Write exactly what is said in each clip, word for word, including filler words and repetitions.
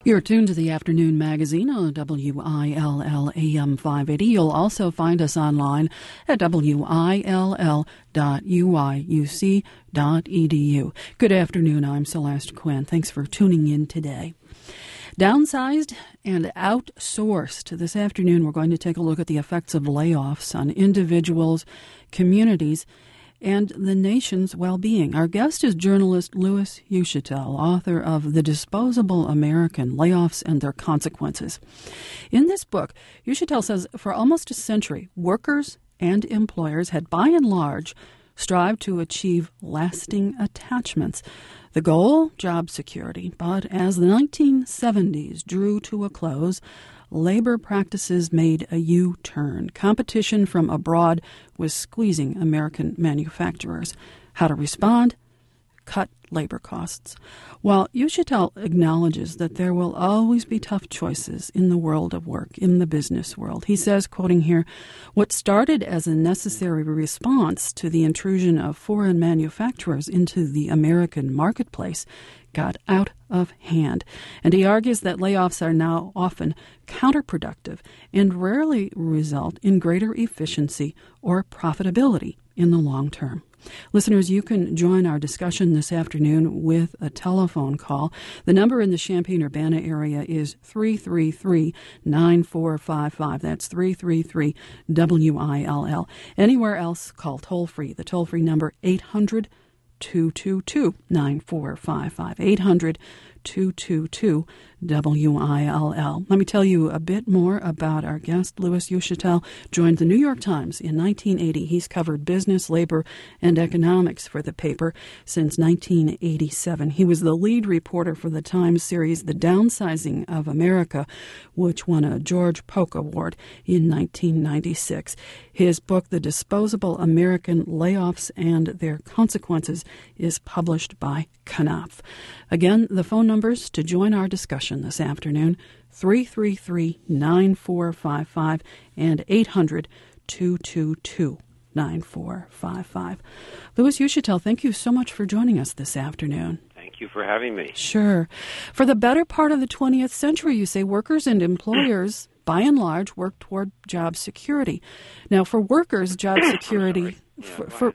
You're tuned to the Afternoon Magazine on W I L L A M five eighty. You'll also find us online at W I L L dot U I U C dot E D U. Good afternoon. I'm Celeste Quinn. Thanks for tuning in today. Downsized and outsourced. This afternoon, we're going to take a look at the effects of layoffs on individuals, communities, and the nation's well-being. Our guest is journalist Louis Uchitel, author of The Disposable American, Layoffs and Their Consequences. In this book, Uchitel says for almost a century, workers and employers had by and large strived to achieve lasting attachments. The goal, job security. But as the nineteen seventies drew to a close, labor practices made a U-turn. Competition from abroad was squeezing American manufacturers. How to respond? Cut labor costs. While Uchitel acknowledges that there will always be tough choices in the world of work, in the business world, he says, quoting here, what started as a necessary response to the intrusion of foreign manufacturers into the American marketplace got out of hand. And he argues that layoffs are now often counterproductive and rarely result in greater efficiency or profitability in the long term. Listeners, you can join our discussion this afternoon with a telephone call. The number in the Champaign-Urbana area is three three three, nine four five five. That's three three three W I L L. Anywhere else, call toll-free. The toll-free number, eight hundred, two two two, nine four five five. eight hundred, two two two, W I L L. Let me tell you a bit more about our guest. Louis Uchitel joined the New York Times in nineteen eighty. He's covered business, labor, and economics for the paper since nineteen eighty-seven. He was the lead reporter for the Times series The Downsizing of America, which won a George Polk Award in nineteen ninety-six. His book, The Disposable American, Layoffs and Their Consequences, is published by Knopf. Again, the phone numbers to join our discussion this afternoon, three three three, nine four five five and eight hundred, two two two, nine four five five. Louis Uchitel, thank you so much for joining us this afternoon. Thank you for having me. Sure. For the better part of the twentieth century, you say workers and employers, by and large, work toward job security. Now, for workers, job security... yeah, for, for,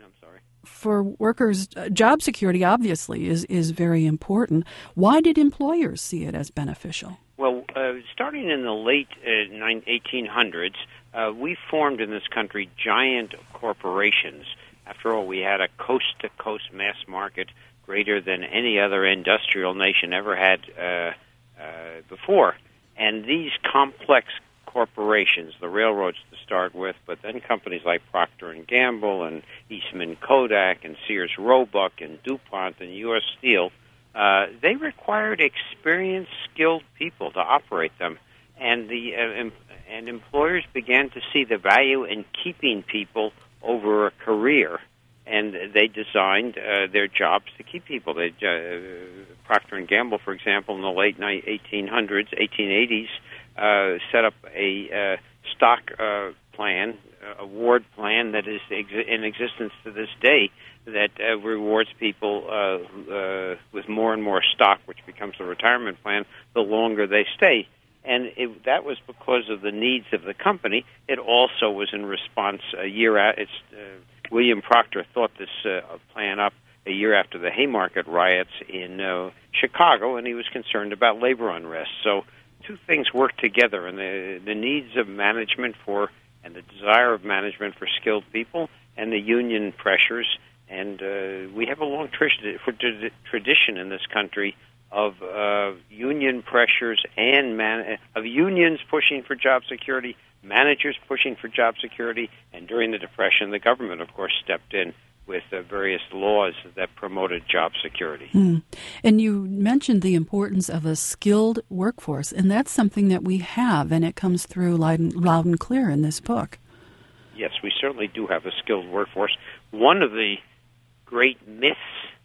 For workers, uh, job security obviously is, is very important. Why did employers see it as beneficial? Well, uh, starting in the late uh, eighteen hundreds, uh, we formed in this country giant corporations. After all, we had a coast-to-coast mass market greater than any other industrial nation ever had uh, uh, before. And these complex corporations, the railroads to start with, but then companies like Procter and Gamble and Eastman Kodak and Sears Roebuck and DuPont and U S Steel, uh, they required experienced, skilled people to operate them. And the uh, em- and employers began to see the value in keeping people over a career. And they designed uh, their jobs to keep people. They, uh, Procter and Gamble, for example, in the late eighteen hundreds, eighteen eighties, uh, set up a uh, stock uh, plan, uh, award plan that is ex- in existence to this day that uh, rewards people uh, uh, with more and more stock, which becomes a retirement plan, the longer they stay. And it, that was because of the needs of the company. It also was in response a year at it's. Uh, William Proctor thought this uh, plan up a year after the Haymarket riots in uh, Chicago, and he was concerned about labor unrest. So two things work together, and the, the needs of management for and the desire of management for skilled people and the union pressures. And uh, we have a long tr- tradition in this country of uh, union pressures and man- of unions pushing for job security, managers pushing for job security, and during the Depression, the government, of course, stepped in with uh, various laws that promoted job security. Mm. And you mentioned the importance of a skilled workforce, and that's something that we have, and it comes through loud and, loud and clear in this book. Yes, we certainly do have a skilled workforce. One of the great myths,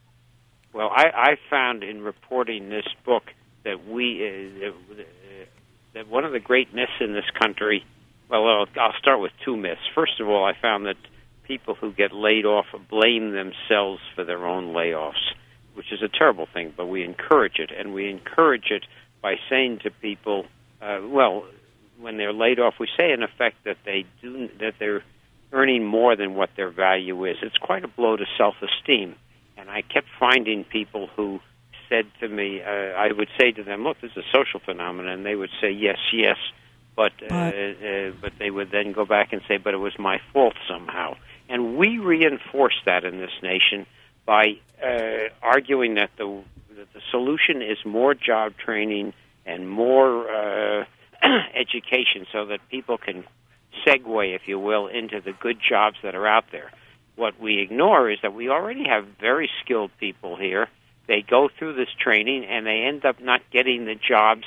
well, I, I found in reporting this book that we, uh, uh, that one of the great myths in this country, well, I'll, I'll start with two myths. First of all, I found that people who get laid off blame themselves for their own layoffs, which is a terrible thing, but we encourage it, and we encourage it by saying to people, uh, well, when they're laid off, we say in effect that they do that they're earning more than what their value is. It's quite a blow to self-esteem. And I kept finding people who said to me, uh, I would say to them, look, this is a social phenomenon, and they would say, yes, yes, but uh, uh, but they would then go back and say, but it was my fault somehow. And we reinforce that in this nation by uh, arguing that the, that the solution is more job training and more uh, education so that people can segue, if you will, into the good jobs that are out there. What we ignore is that we already have very skilled people here. They go through this training, and they end up not getting the jobs.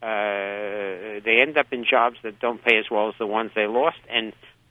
Uh, they end up in jobs that don't pay as well as the ones they lost and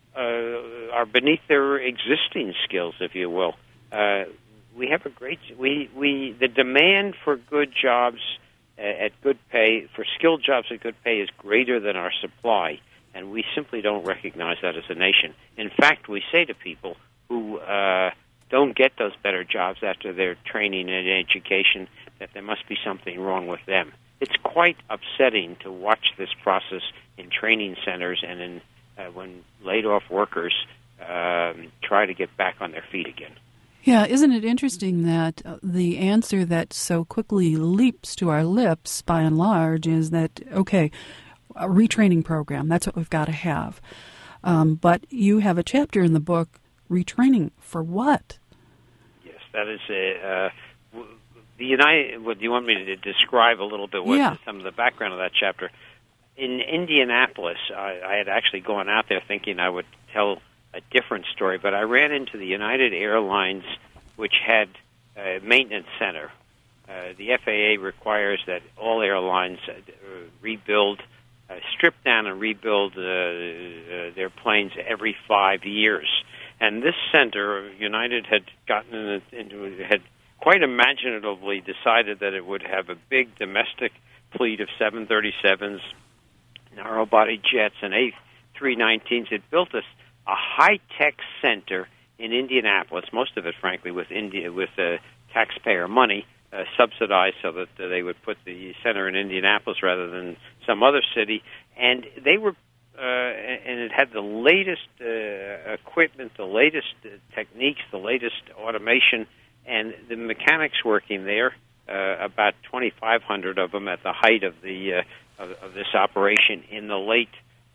uh, are beneath their existing skills, if you will. Uh, we have a great we we the demand for good jobs uh, at good pay, for skilled jobs at good pay, is greater than our supply, and we simply don't recognize that as a nation. In fact, we say to people who uh, don't get those better jobs after their training and education that there must be something wrong with them. It's quite upsetting to watch this process in training centers and in uh, when laid-off workers um, try to get back on their feet again. Yeah, isn't it interesting that uh, the answer that so quickly leaps to our lips, by and large, is that, okay, a retraining program, that's what we've got to have. Um, but you have a chapter in the book, retraining for what? Yes, that is a... Uh, The United. What do you want me to describe a little bit? What yeah. some of the background of that chapter? In Indianapolis, I, I had actually gone out there thinking I would tell a different story, but I ran into the United Airlines, which had a maintenance center. Uh, the F A A requires that all airlines uh, rebuild, uh, strip down, and rebuild uh, uh, their planes every five years. And this center, United had gotten into had. quite imaginatively decided that it would have a big domestic fleet of seven thirty-sevens, narrow-body jets, and A three nineteens. It built a, a high-tech center in Indianapolis, most of it, frankly, with India, with uh, taxpayer money, uh, subsidized so that uh, they would put the center in Indianapolis rather than some other city. And they were, uh, and it had the latest uh, equipment, the latest uh, techniques, the latest automation. And the mechanics working there, uh, about twenty-five hundred of them at the height of the uh, of, of this operation in the late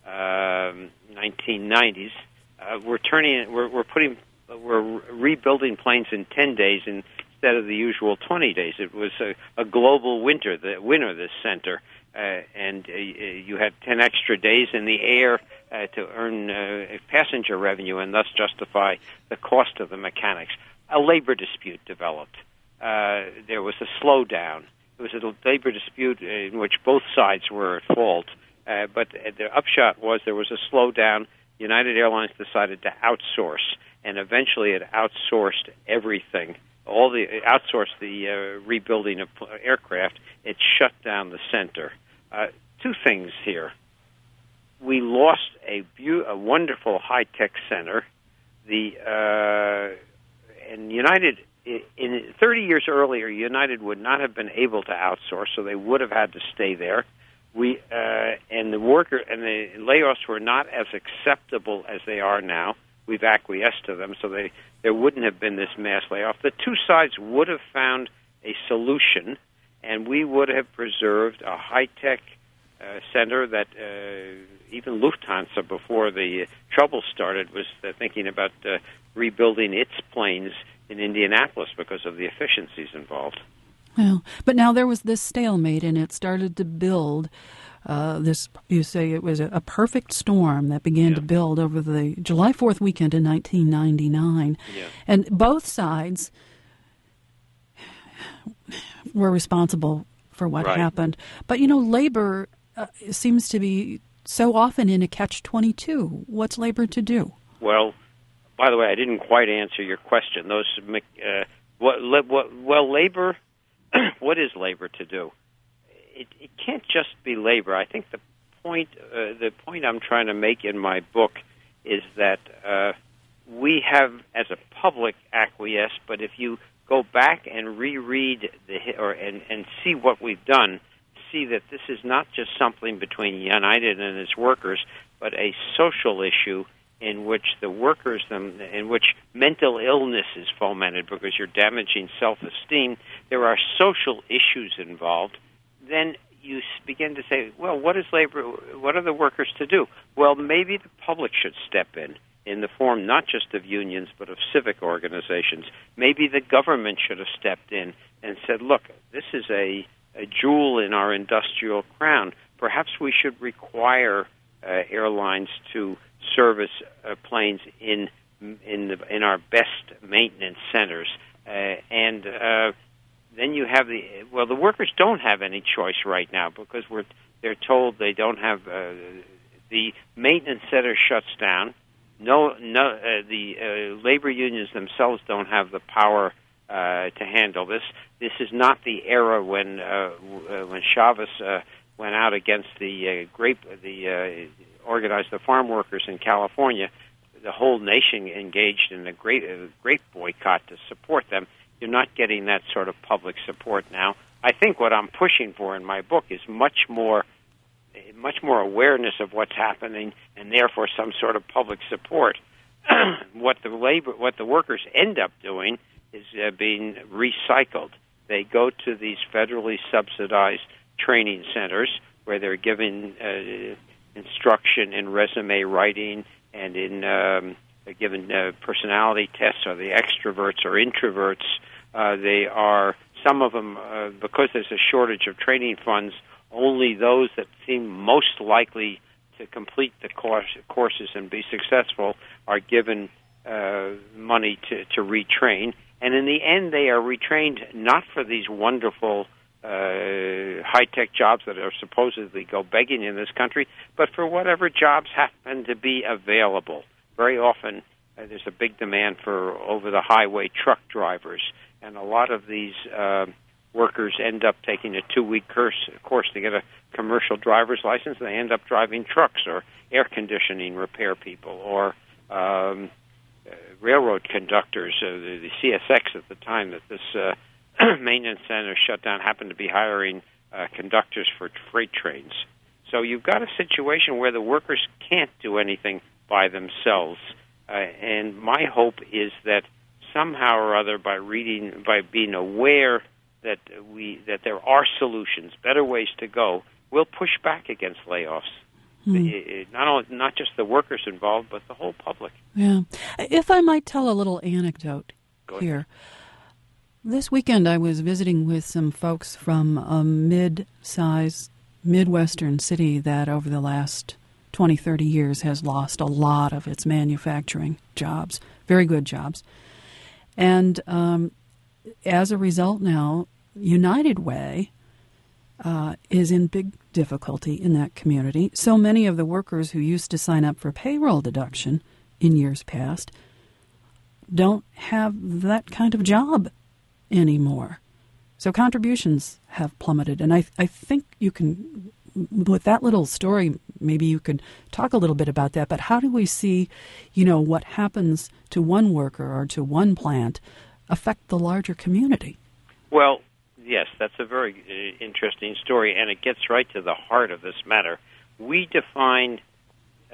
um, nineteen nineties, uh, we're turning, we're, we're putting, we're rebuilding planes in ten days instead of the usual twenty days. It was a, a global winter, the winner this center, uh, and uh, you had ten extra days in the air uh, to earn uh, passenger revenue and thus justify the cost of the mechanics. A labor dispute developed. Uh, there was a slowdown. It was a labor dispute in which both sides were at fault. Uh, but the upshot was there was a slowdown. United Airlines decided to outsource, and eventually it outsourced everything. All the it outsourced the uh, rebuilding of aircraft. It shut down the center. Uh, two things here. We lost a, be- a wonderful high-tech center. The uh, And United, in thirty years earlier, United would not have been able to outsource, so they would have had to stay there. We uh, and the worker and the layoffs were not as acceptable as they are now. We've acquiesced to them, so they there wouldn't have been this mass layoff. The two sides would have found a solution, and we would have preserved a high-tech uh, center that uh, even Lufthansa, before the trouble started, was uh, thinking about uh, rebuilding its planes in Indianapolis because of the efficiencies involved. Well, but now there was this stalemate, and it started to build. Uh, this, you say, it was a, a perfect storm that began yeah. to build over the July fourth weekend in nineteen ninety-nine. Yeah. And both sides were responsible for what right. happened. But, you know, labor uh, seems to be so often in a catch twenty-two. What's labor to do? Well, by the way, I didn't quite answer your question. Those, uh, what, what, well, labor, what is labor to do? It, it can't just be labor. I think the point, uh, the point I'm trying to make in my book is that uh, we have, as a public, acquiesced. But if you go back and reread the or and, and see what we've done see that this is not just something between United and its workers, but a social issue in which the workers, them, in which mental illness is fomented because you're damaging self-esteem. There are social issues involved. Then you begin to say, well, what is labor? What are the workers to do? Well, maybe the public should step in, in the form not just of unions but of civic organizations. Maybe the government should have stepped in and said, look, this is a, a jewel in our industrial crown. Perhaps we should require uh, airlines to service uh, planes in in the in our best maintenance centers, uh, and uh, then you have the well. The workers don't have any choice right now because we're they're told they don't have uh, the maintenance center shuts down. No, no, uh, the uh, labor unions themselves don't have the power uh, to handle this. This is not the era when uh, w- uh, when Chavez uh, went out against the uh, grape the. Uh, organized the farm workers in California. The whole nation engaged in a great, a great boycott to support them. You're not getting that sort of public support now. I think what I'm pushing for in my book is much more, much more awareness of what's happening, and therefore some sort of public support. What the labor, what the workers end up doing is uh, being recycled. They go to these federally subsidized training centers where they're given Uh, instruction in resume writing and in um, given uh, personality tests. Are they extroverts or introverts? Uh, they are, some of them, uh, because there's a shortage of training funds, only those that seem most likely to complete the course, courses and be successful are given uh, money to, to retrain. And in the end, they are retrained not for these wonderful Uh, high-tech jobs that are supposedly go begging in this country, but for whatever jobs happen to be available. Very often, uh, there's a big demand for over-the-highway truck drivers, and a lot of these uh, workers end up taking a two-week course, course to get a commercial driver's license. They end up driving trucks or air conditioning repair people or um, uh, railroad conductors. Uh, the, the C S X at the time that this uh, maintenance center shut down happened to be hiring uh, conductors for freight trains. So you've got a situation where the workers can't do anything by themselves. Uh, and my hope is that somehow or other, by reading, by being aware that we that there are solutions, better ways to go, we'll push back against layoffs. Hmm. It, it, not only, not just the workers involved, but the whole public. Yeah. If I might tell a little anecdote Go here. Ahead. This weekend I was visiting with some folks from a mid-sized Midwestern city that over the last twenty, thirty years has lost a lot of its manufacturing jobs, very good jobs. And um, as a result now, United Way uh, is in big difficulty in that community. So many of the workers who used to sign up for payroll deduction in years past don't have that kind of job anymore. So contributions have plummeted. And I I think you can, with that little story, maybe you could talk a little bit about that. But how do we see, you know, what happens to one worker or to one plant affect the larger community? Well, yes, that's a very uh, interesting story, and it gets right to the heart of this matter. We define uh,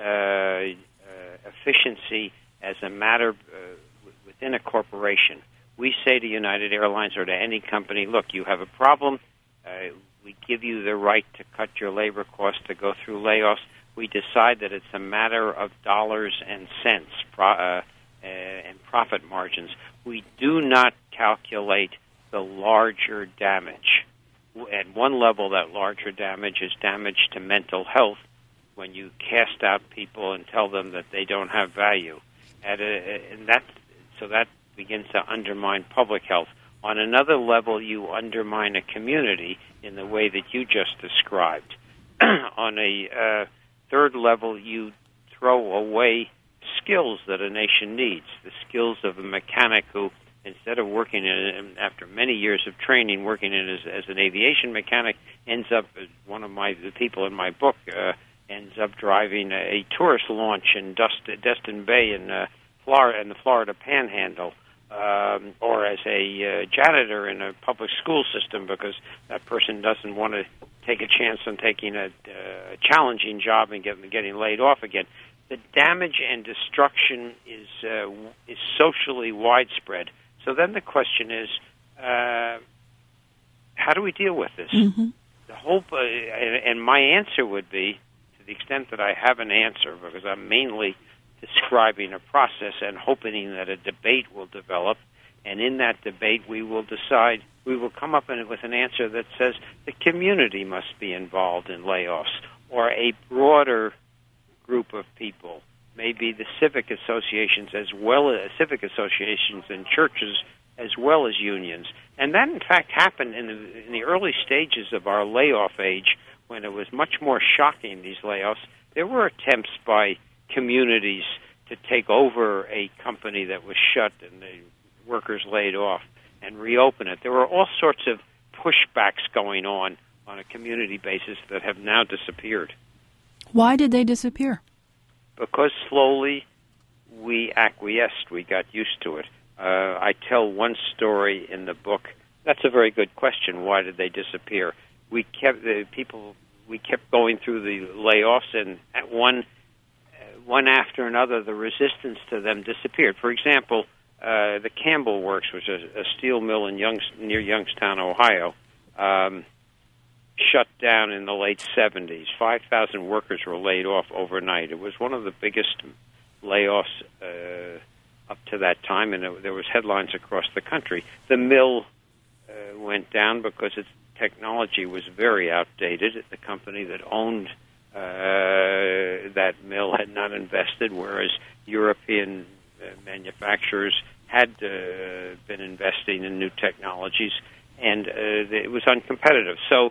uh, efficiency as a matter uh, within a corporation. We say to United Airlines or to any company, look, you have a problem. Uh, we give you the right to cut your labor costs, to go through layoffs. We decide that it's a matter of dollars and cents pro- uh, uh, and profit margins. We do not calculate the larger damage. At one level, that larger damage is damage to mental health when you cast out people and tell them that they don't have value. At a, and that, so that begins to undermine public health. On another level, you undermine a community in the way that you just described. On a uh, third level, you throw away skills that a nation needs, the skills of a mechanic who, instead of working in, after many years of training, working in as, as an aviation mechanic, ends up, as one of my the people in my book, uh, ends up driving a, a tourist launch in Dust, Destin Bay in uh, Florida, in the Florida Panhandle. Um, or as a uh, janitor in a public school system because that person doesn't want to take a chance on taking a, uh, challenging job and getting, getting laid off again. The damage and destruction is uh, is socially widespread. So then the question is, uh, how do we deal with this? Mm-hmm. The hope, uh, and, and my answer would be, to the extent that I have an answer, because I'm mainly describing a process and hoping that a debate will develop, and in that debate we will decide, we will come up with an answer that says the community must be involved in layoffs, or a broader group of people, maybe the civic associations as well as civic associations and churches as well as unions. And that, in fact, happened in the, in the early stages of our layoff age, when it was much more shocking, these layoffs. There were attempts by communities to take over a company that was shut and the workers laid off and reopen it. There were all sorts of pushbacks going on on a community basis that have now disappeared. Why did they disappear? Because slowly we acquiesced. We got used to it. Uh, I tell one story in the book. That's a very good question. Why did they disappear? We kept the people. We kept going through the layoffs, and at one, uh, one after another, the resistance to them disappeared. For example, uh, the Campbell Works, which is a steel mill in Youngs, near Youngstown, Ohio, um, shut down in the late seventies. Five thousand workers were laid off overnight. It was one of the biggest layoffs uh, up to that time, and it, there was headlines across the country. The mill uh, went down because its technology was very outdated. The company that owned uh, that mill had not invested, whereas European uh, manufacturers had uh, been investing in new technologies, and uh, it was uncompetitive. So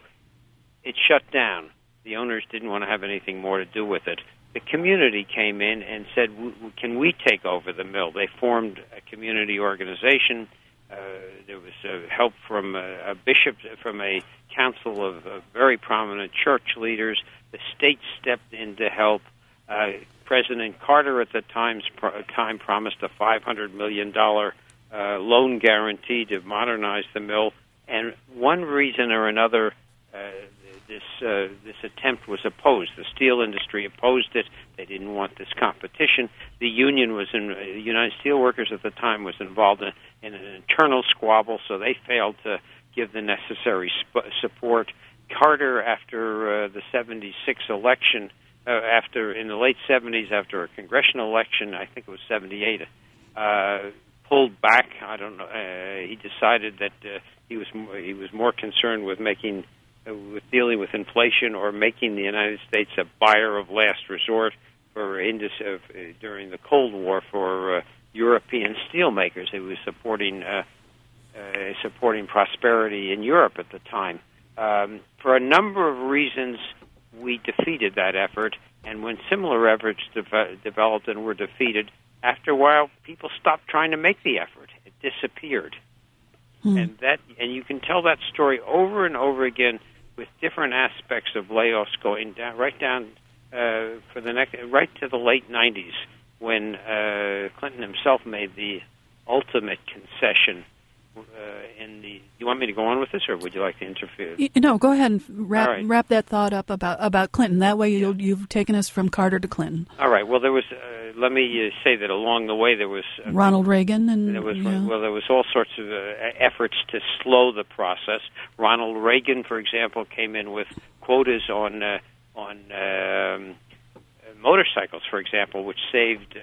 it shut down. The owners didn't want to have anything more to do with it. The community came in and said, can we take over the mill? They formed a community organization. Uh, there was uh, help from a, a bishop, from a council of uh, very prominent church leaders. The state stepped in to help. Uh, President Carter at the time's pro- time promised a five hundred million dollars uh, loan guarantee to modernize the mill. And one reason or another, uh, this uh, this attempt was opposed. The steel industry opposed it. They didn't want this competition. The union was in, uh, United Steelworkers at the time was involved in, in an internal squabble, so they failed to give the necessary sp- support. Carter, after uh, the seventy-six election, uh, after in the late seventies, after a congressional election, I think it was seventy-eight, uh, pulled back. I don't know. Uh, he decided that uh, he was m- he was more concerned with making. with dealing with inflation or making the United States a buyer of last resort for indus- uh, during the Cold War for uh, European steelmakers. He was supporting uh, uh, supporting prosperity in Europe at the time. Um, for a number of reasons, we defeated that effort, and when similar efforts de- developed and were defeated, after a while, people stopped trying to make the effort. It disappeared. Hmm. And that, and you can tell that story over and over again with different aspects of layoffs going down, right down uh, for the next, right to the late nineties, when uh, Clinton himself made the ultimate concession. Uh, in the, you want me to go on with this, or would you like to interfere? You, no, go ahead and wrap right. wrap that thought up about about Clinton. That way, you'll, you've taken us from Carter to Clinton. All right. Well, there was. Uh, let me uh, say that along the way there was uh, Ronald Reagan, and there was yeah. well, there was all sorts of uh, efforts to slow the process. Ronald Reagan, for example, came in with quotas on uh, on um, motorcycles, for example, which saved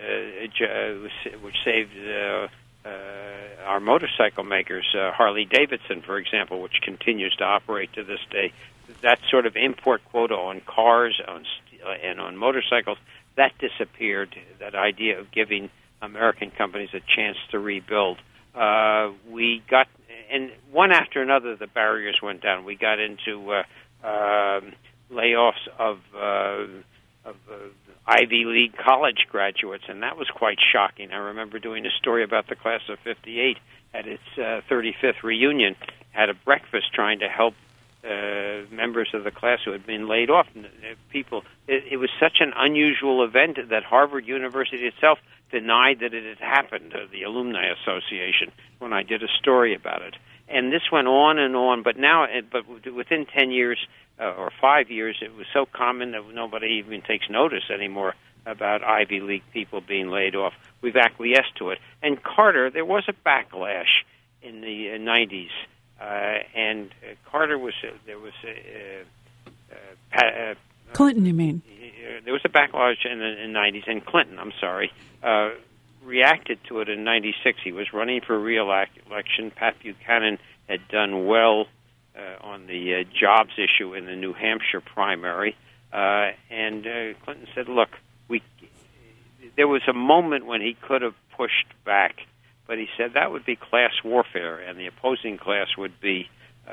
uh, which saved. Uh, Uh, our motorcycle makers, uh, Harley Davidson, for example, which continues to operate to this day. That sort of import quota on cars on st- uh, and on motorcycles, that disappeared, that idea of giving American companies a chance to rebuild. Uh, we got, and one after another, the barriers went down. We got into uh, uh, layoffs of, uh, of uh, Ivy League college graduates, and that was quite shocking. I remember doing a story about the class of fifty-eight at its uh, thirty-fifth reunion, had a breakfast trying to help uh, members of the class who had been laid off. And, uh, people, it, it was such an unusual event that Harvard University itself denied that it had happened, uh, the Alumni Association, when I did a story about it. and this went on and on. But now, but within ten years uh, or five years, it was so common that nobody even takes notice anymore about Ivy League people being laid off. We've acquiesced to it. And Carter, there was a backlash in the uh, nineties, uh, and uh, Carter was uh, there was a uh, uh, uh, Clinton, you mean? Uh, there was a backlash in the in nineties, and Clinton, I'm sorry, uh, reacted to it in ninety-six. He was running for re-election. Pat Buchanan had done well uh, on the uh, jobs issue in the New Hampshire primary, uh, and uh, Clinton said, look, we. There was a moment when he could have pushed back, but he said that would be class warfare, and the opposing class would be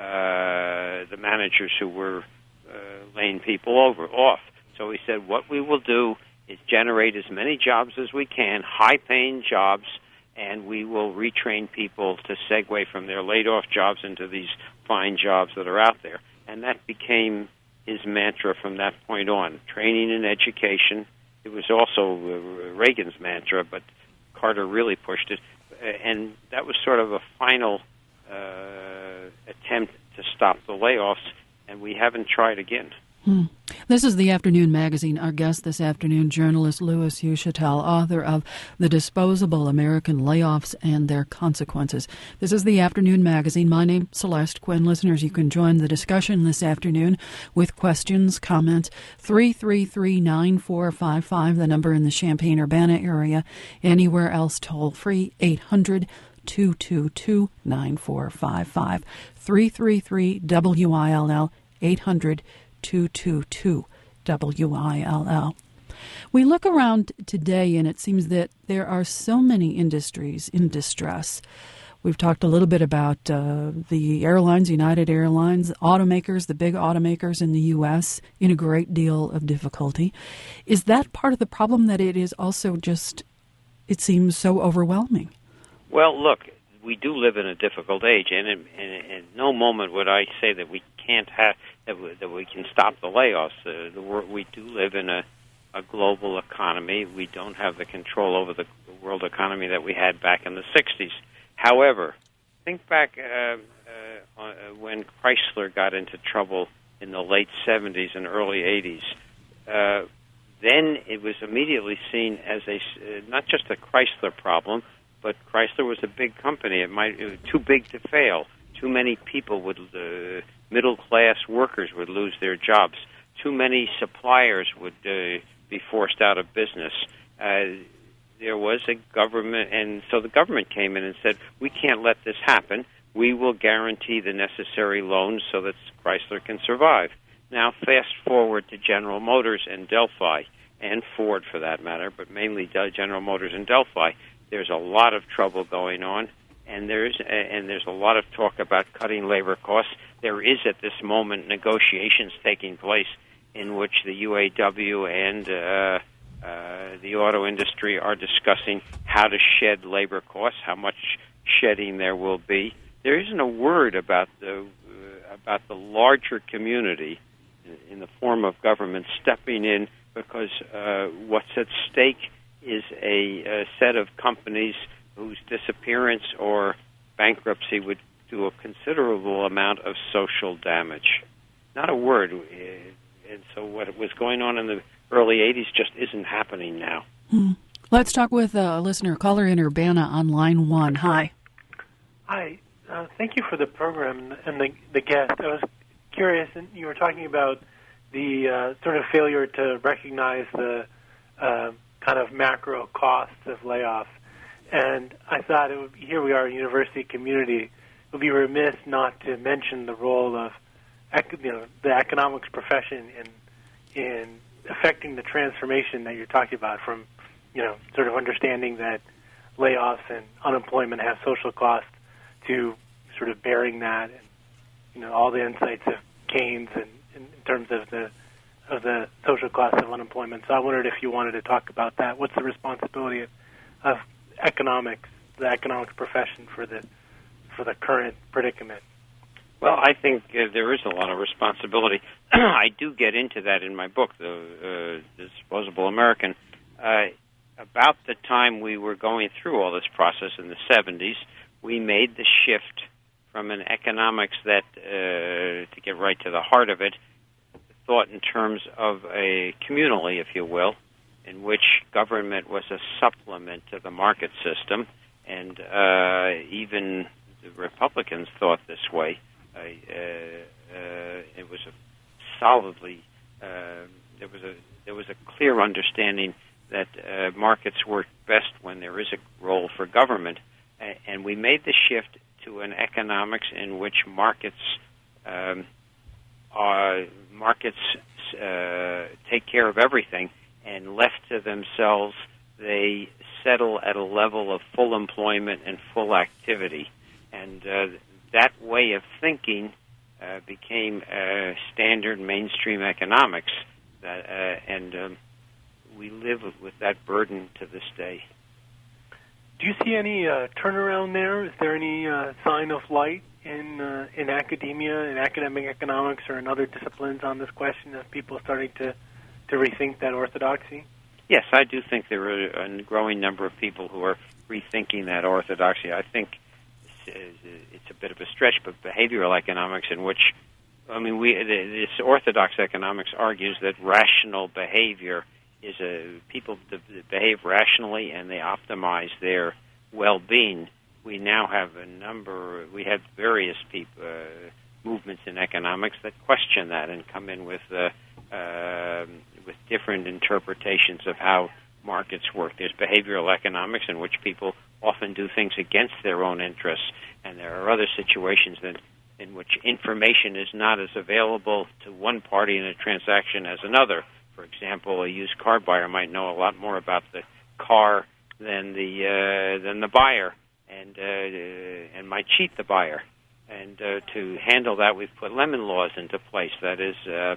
uh, the managers who were uh, laying people over off. So he said, what we will do is generate as many jobs as we can, high-paying jobs, and we will retrain people to segue from their laid-off jobs into these fine jobs that are out there. And that became his mantra from that point on, training and education. It was also Reagan's mantra, but Carter really pushed it. And that was sort of a final uh, attempt to stop the layoffs, and we haven't tried again. Hmm. This is the Afternoon Magazine. Our guest this afternoon, journalist Louis Uchitello, author of The Disposable American Layoffs and Their Consequences. This is the Afternoon Magazine. My name is Celeste Quinn. Listeners, you can join the discussion this afternoon with questions, comments, three three three, nine four five five, the number in the Champaign-Urbana area. Anywhere else, toll free, eight hundred, two two two, nine four five five, three three three, W I L L, eight hundred, two two two, W I L L. We look around today, and it seems that there are so many industries in distress. We've talked a little bit about uh, the airlines, United Airlines, automakers, the big automakers in the U S in a great deal of difficulty. Is that part of the problem, that it is also just, it seems so overwhelming? Well, look, we do live in a difficult age, and in, in, in no moment would I say that we can't have that we, that we can stop the layoffs. Uh, the world, we do live in a, a global economy. We don't have the control over the world economy that we had back in the sixties. However, think back uh, uh, when Chrysler got into trouble in the late seventies and early eighties. Uh, then it was immediately seen as a uh, not just a Chrysler problem, but Chrysler was a big company. It might it was too big to fail. Too many people would, uh, middle-class workers would lose their jobs. Too many suppliers would uh, be forced out of business. Uh, there was a government, and so the government came in and said, we can't let this happen. We will guarantee the necessary loans so that Chrysler can survive. Now, fast forward to General Motors and Delphi, and Ford for that matter, but mainly General Motors and Delphi. There's a lot of trouble going on, and there's and there's a lot of talk about cutting labor costs. There is at this moment negotiations taking place in which the U A W and uh, uh, the auto industry are discussing how to shed labor costs, how much shedding there will be. There isn't a word about the uh, about the larger community in, in the form of government stepping in, because uh, what's at stake is a, a set of companies whose disappearance or bankruptcy would do a considerable amount of social damage. Not a word. And so what was going on in the early eighties just isn't happening now. Hmm. Let's talk with a listener, caller in Urbana on line one. Hi. Hi. Uh, thank you for the program and the, the guest. I was curious, and you were talking about the uh, sort of failure to recognize the uh, kind of macro costs of layoffs. And I thought it would be, here we are, a university community. It would be remiss not to mention the role of you know, the economics profession in in affecting the transformation that you're talking about, from you know sort of understanding that layoffs and unemployment have social costs to sort of bearing that, and you know all the insights of Keynes and in terms of the of the social costs of unemployment. So I wondered if you wanted to talk about that. What's the responsibility of, of economics, the economics profession, for the for the current predicament? Well, I think uh, there is a lot of responsibility. I do get into that in my book, The uh, Disposable American. Uh, about the time we were going through all this process in the seventies, we made the shift from an economics that, uh, to get right to the heart of it, thought in terms of a communally, if you will, in which government was a supplement to the market system, and uh, even the Republicans thought this way. Uh, uh, it was a solidly uh, there was a there was a clear understanding that uh, markets work best when there is a role for government, uh, and we made the shift to an economics in which markets um, are markets uh, take care of everything, and left to themselves, they settle at a level of full employment and full activity. And uh, that way of thinking uh, became uh, standard mainstream economics, that, uh, and um, we live with that burden to this day. Do you see any uh, turnaround there? Is there any uh, sign of light in uh, in academia, in academic economics, or in other disciplines on this question of people starting to, to rethink that orthodoxy? Yes, I do think there are a growing number of people who are rethinking that orthodoxy. I think it's, it's a bit of a stretch, but behavioral economics, in which, I mean, we this orthodox economics argues that rational behavior is a people behave rationally and they optimize their well-being. We now have a number. We have various people, uh, movements in economics that question that and come in with uh, uh, with different interpretations of how markets work. There's behavioral economics, in which people often do things against their own interests, and there are other situations that in which information is not as available to one party in a transaction as another. For example, a used car buyer might know a lot more about the car than the uh, than the buyer, and uh, and might cheat the buyer. And uh, to handle that, we've put lemon laws into place. That is, uh,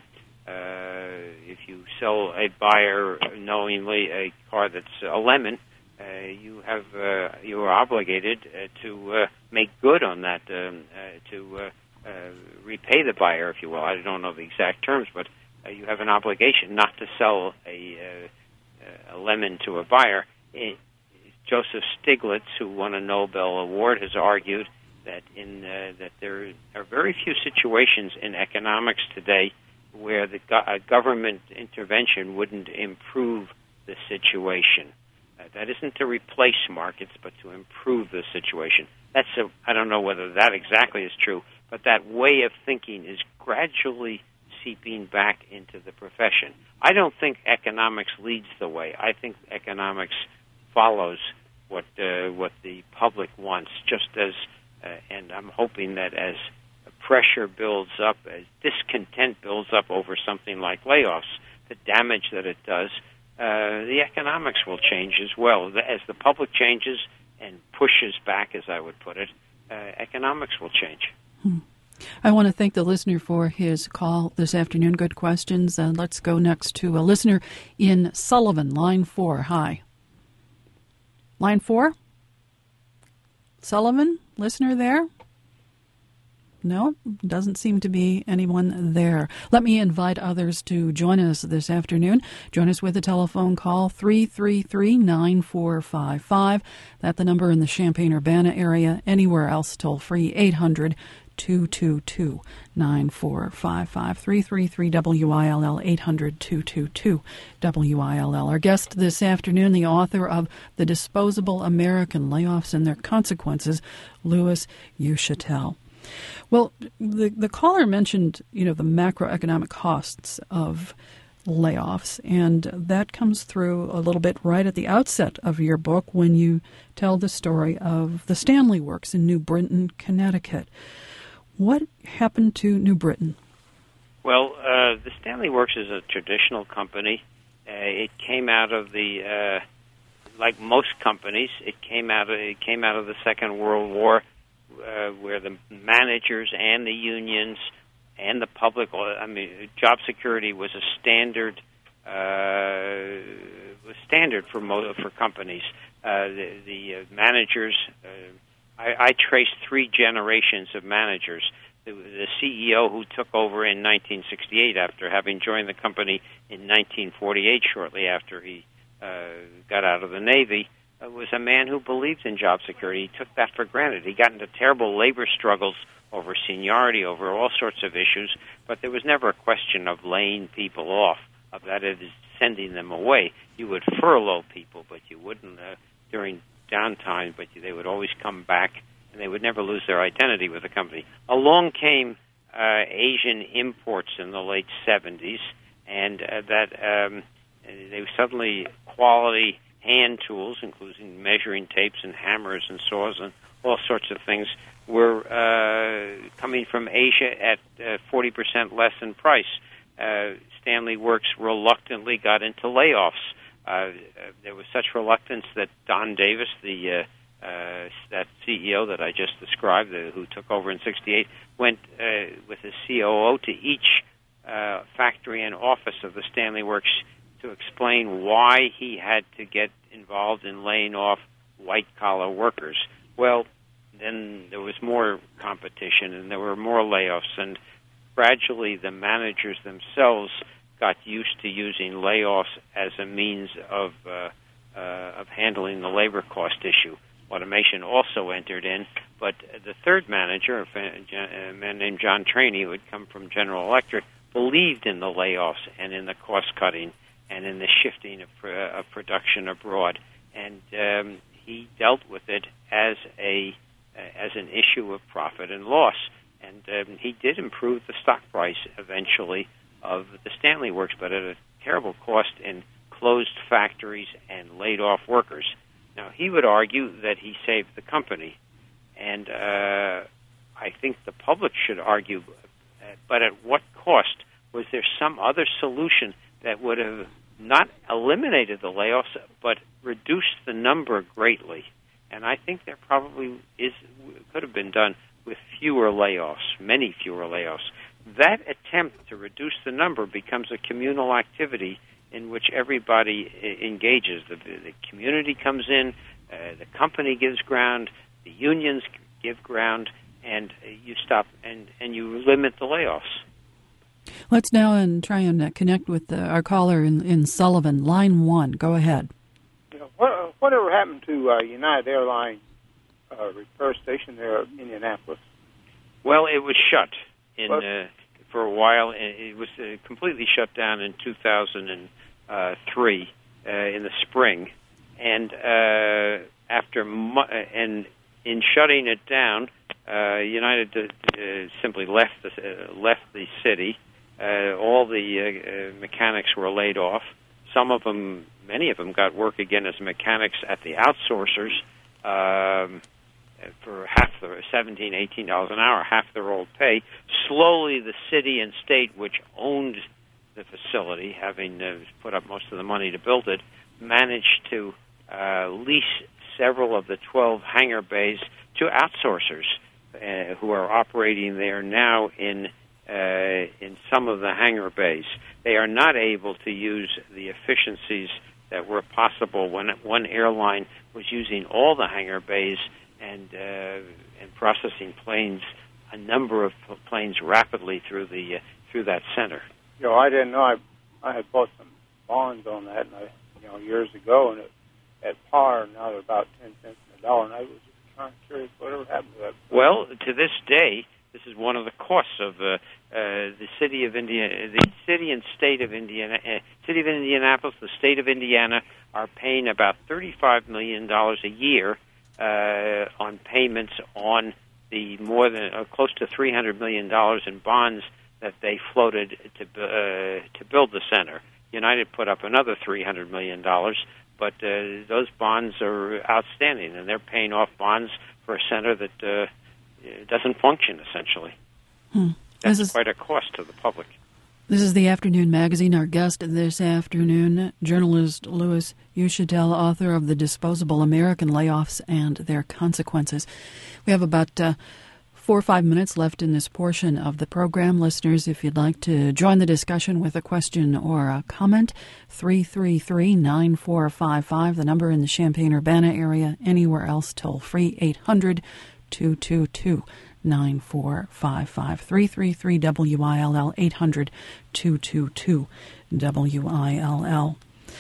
uh, if you sell a buyer knowingly a car that's a lemon, uh, you have uh, you are obligated uh, to uh, make good on that, um, uh, to uh, uh, repay the buyer, if you will. I don't know the exact terms, but uh, you have an obligation not to sell a, uh, a lemon to a buyer. It, Joseph Stiglitz, who won a Nobel Award, has argued that in uh, that there are very few situations in economics today where the go- uh, government intervention wouldn't improve the situation. Uh, that isn't to replace markets, but to improve the situation. That's a, I don't know whether that exactly is true, but that way of thinking is gradually seeping back into the profession. I don't think economics leads the way. I think economics follows what uh, what the public wants, just as Uh, and I'm hoping that as pressure builds up, as discontent builds up over something like layoffs, the damage that it does, uh, the economics will change as well. As the public changes and pushes back, as I would put it, uh, economics will change. Hmm. I want to thank the listener for his call this afternoon. Good questions. And uh, let's go next to a listener in Sullivan, line four. Hi. Line four? Sullivan, listener there? No, doesn't seem to be anyone there. Let me invite others to join us this afternoon. Join us with a telephone call, three three three, nine four five five. That's the number in the Champaign-Urbana area. Anywhere else, toll free, eight hundred, two two two, nine four five five. three three three W I L L, eight hundred, two two two, W I L L. Our guest this afternoon, the author of The Disposable American, Layoffs and Their Consequences, Louis Uchitellier. Well, the the caller mentioned, you know, the macroeconomic costs of layoffs, and that comes through a little bit right at the outset of your book when you tell the story of the Stanley Works in New Britain, Connecticut. What happened to New Britain? Well, uh, the Stanley Works is a traditional company. Uh, it came out of the, uh, like most companies, it came out of it came out of the Second World War, uh, where the managers and the unions and the public, I mean, job security was a standard uh, was standard for mo- for companies. Uh, the the uh, managers. Uh, I, I traced three generations of managers. The, the C E O who took over in nineteen sixty-eight after having joined the company in nineteen forty-eight, shortly after he uh, got out of the Navy, uh, was a man who believed in job security. He took that for granted. He got into terrible labor struggles over seniority, over all sorts of issues, but there was never a question of laying people off, of that is sending them away. You would furlough people, but you wouldn't uh, during downtime, but they would always come back, and they would never lose their identity with the company. Along came uh, Asian imports in the late seventies, and uh, that um, they suddenly quality hand tools, including measuring tapes and hammers and saws and all sorts of things, were uh, coming from Asia at uh, forty percent less in price. Uh, Stanley Works reluctantly got into layoffs. Uh, uh, there was such reluctance that Don Davis, the uh, uh, that C E O that I just described, uh, who took over in sixty-eight, went uh, with his C O O to each uh, factory and office of the Stanley Works to explain why he had to get involved in laying off white-collar workers. Well, then there was more competition, and there were more layoffs, and gradually the managers themselves got used to using layoffs as a means of uh, uh, of handling the labor cost issue. Automation also entered in, but the third manager, a man named John Trainey, who had come from General Electric, believed in the layoffs and in the cost-cutting and in the shifting of, uh, of production abroad, and um, he dealt with it as a uh, as an issue of profit and loss. And um, he did improve the stock price eventually of the Stanley Works, but at a terrible cost in closed factories and laid off workers. Now, he would argue that he saved the company, and uh, I think the public should argue, uh, but at what cost? Was there some other solution that would have not eliminated the layoffs, but reduced the number greatly? And I think there probably is could have been done with fewer layoffs, many fewer layoffs. That attempt to reduce the number becomes a communal activity in which everybody I- engages. The, the community comes in, uh, the company gives ground, the unions give ground, and uh, you stop and, and you limit the layoffs. Let's now and try and uh, connect with uh, our caller in, in Sullivan. Line one, go ahead. You know, what, whatever happened to uh, United Airlines uh, repair station there in Indianapolis? Well, it was shut in uh, for a while. It was uh, completely shut down in two thousand three uh, in the spring, and uh, after mu- and in shutting it down, uh, United uh, simply left the uh, left the city. Uh, all the uh, uh, mechanics were laid off. Some of them, many of them, got work again as mechanics at the outsourcers. Um, for half the seventeen, eighteen dollars an hour, half their old pay. Slowly, the city and state, which owned the facility, having uh, put up most of the money to build it, managed to uh, lease several of the twelve hangar bays to outsourcers uh, who are operating there now in uh, in some of the hangar bays. They are not able to use the efficiencies that were possible when one airline was using all the hangar bays and uh, and processing planes, a number of planes rapidly through the uh, through that center. You know, I didn't know. I I had bought some bonds on that, and I, you know, years ago, and it, at par now they're about ten cents in the dollar. And I was just kind of curious whatever happened to that. Well, to this day, this is one of the costs of uh, uh, the city of Indiana, the city and state of Indiana, uh, city of Indianapolis, the state of Indiana are paying about thirty-five million dollars a year uh, on payments on the more than uh, close to three hundred million dollars in bonds that they floated to uh, to build the center. United put up another three hundred million dollars, but uh, those bonds are outstanding, and they're paying off bonds for a center that uh, doesn't function, essentially. Hmm. That's this is, quite a cost to the public. This is the Afternoon Magazine. Our guest this afternoon, journalist Louis Uchudel, author of The Disposable American Layoffs and Their Consequences. We have about uh, four or five minutes left in this portion of the program. Listeners, if you'd like to join the discussion with a question or a comment, three three three, nine four five five, the number in the Champaign-Urbana area, anywhere else, toll free, eight hundred, two two two, nine four five five, three three three W I L L, eight hundred, two two two, W I L L.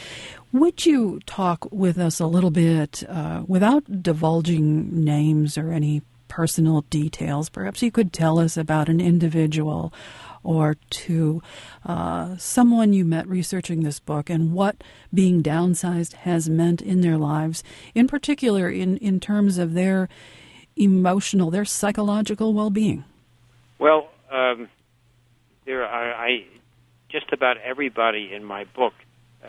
Would you talk with us a little bit, uh, without divulging names or any personal details? Perhaps you could tell us about an individual or two, uh, someone you met researching this book, and what being downsized has meant in their lives, in particular in, in terms of their emotional, their psychological well-being. Well, um, there are, I just about everybody in my book uh,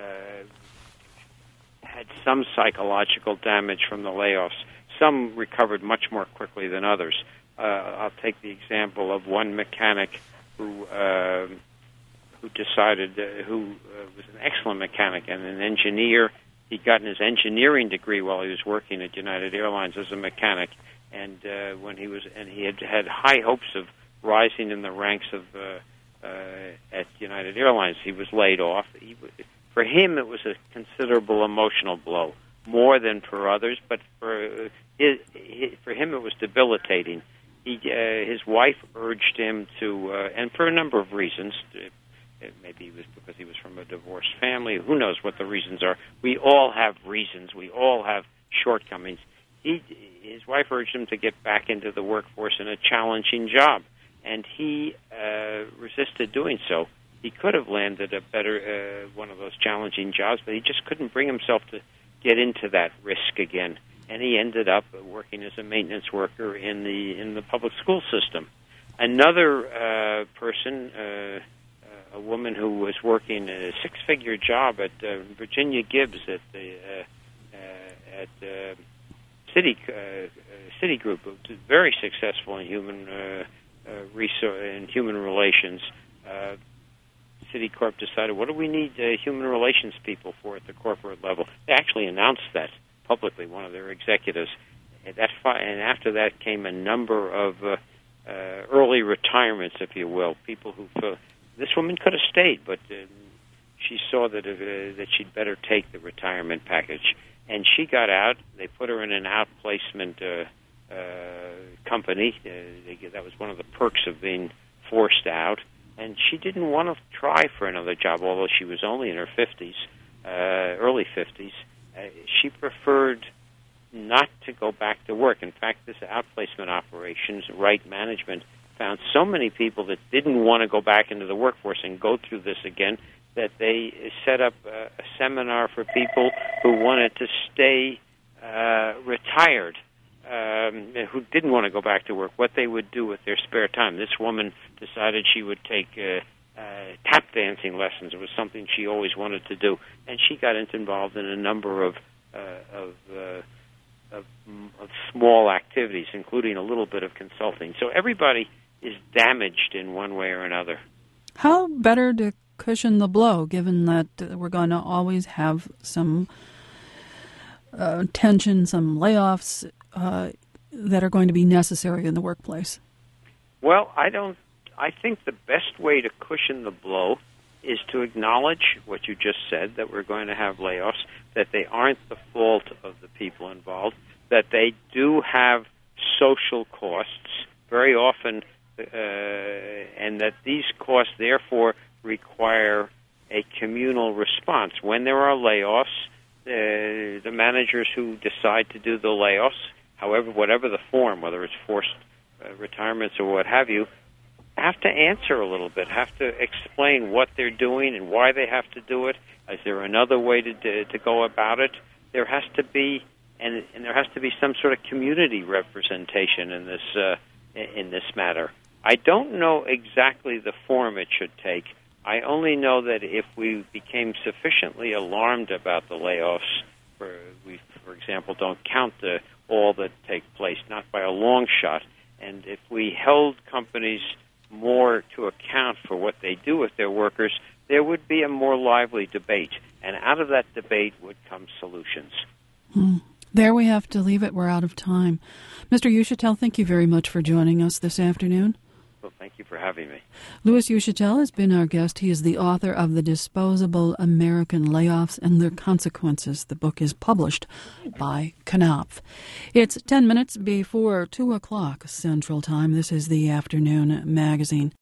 had some psychological damage from the layoffs. Some recovered much more quickly than others. Uh, I'll take the example of one mechanic who uh, who decided, uh, who uh, was an excellent mechanic and an engineer. He'd gotten his engineering degree while he was working at United Airlines as a mechanic, and uh, when he was, and he had had high hopes of rising in the ranks of uh, uh, at United Airlines. He was laid off. He, for him, it was a considerable emotional blow, more than for others, but for his, his, for him, it was debilitating. He, uh, his wife urged him to, uh, and for a number of reasons. Uh, maybe it was because he was from a divorced family. Who knows what the reasons are? We all have reasons. We all have shortcomings. He, his wife urged him to get back into the workforce in a challenging job, and he uh, resisted doing so. He could have landed a better uh, one of those challenging jobs, but he just couldn't bring himself to get into that risk again. And he ended up working as a maintenance worker in the in the public school system. Another uh, person, uh, a woman who was working a six-figure job at uh, Virginia Gibbs at the uh, uh, at uh, City uh, Citigroup, was very successful in human uh, uh, resource in human relations. Uh, Citicorp decided, what do we need uh, human relations people for at the corporate level? They actually announced that publicly, one of their executives. And, that fi- and after that came a number of uh, uh, early retirements, if you will. People who uh, this woman could have stayed, but uh, she saw that uh, that she'd better take the retirement package, and she got out. They put her in an outplacement uh, uh, company. Uh, they, that was one of the perks of being forced out. And she didn't want to try for another job, although she was only in her fifties, uh, early fifties. Uh, she preferred not to go back to work. In fact, this outplacement operations, right management, found so many people that didn't want to go back into the workforce and go through this again that they set up a, a seminar for people who wanted to stay uh, retired. Um, who didn't want to go back to work, what they would do with their spare time. This woman decided she would take uh, uh, tap dancing lessons. It was something she always wanted to do, and she got involved in a number of uh, of, uh, of of small activities, including a little bit of consulting. So everybody is damaged in one way or another. How better to cushion the blow, given that we're going to always have some uh, tension, some layoffs, Uh, that are going to be necessary in the workplace? Well, I don't. I think the best way to cushion the blow is to acknowledge what you just said, that we're going to have layoffs, that they aren't the fault of the people involved, that they do have social costs very often, uh, and that these costs therefore require a communal response. When there are layoffs, uh, the managers who decide to do the layoffs, however, whatever the form, whether it's forced uh, retirements or what have you, have to answer a little bit, have to explain what they're doing and why they have to do it. Is there another way to to go about it? There has to be, and, and there has to be some sort of community representation in this uh, in this matter. I don't know exactly the form it should take. I only know that if we became sufficiently alarmed about the layoffs, for we, for example, don't count the all that take place, not by a long shot. And if we held companies more to account for what they do with their workers, there would be a more lively debate. And out of that debate would come solutions. Mm. There we have to leave it. We're out of time. Mister Uchitel, thank you very much for joining us this afternoon. Well, thank you for having me. Louis Uchitel has been our guest. He is the author of The Disposable American Layoffs and Their Consequences. The book is published by Knopf. It's ten minutes before two o'clock Central Time. This is the Afternoon Magazine.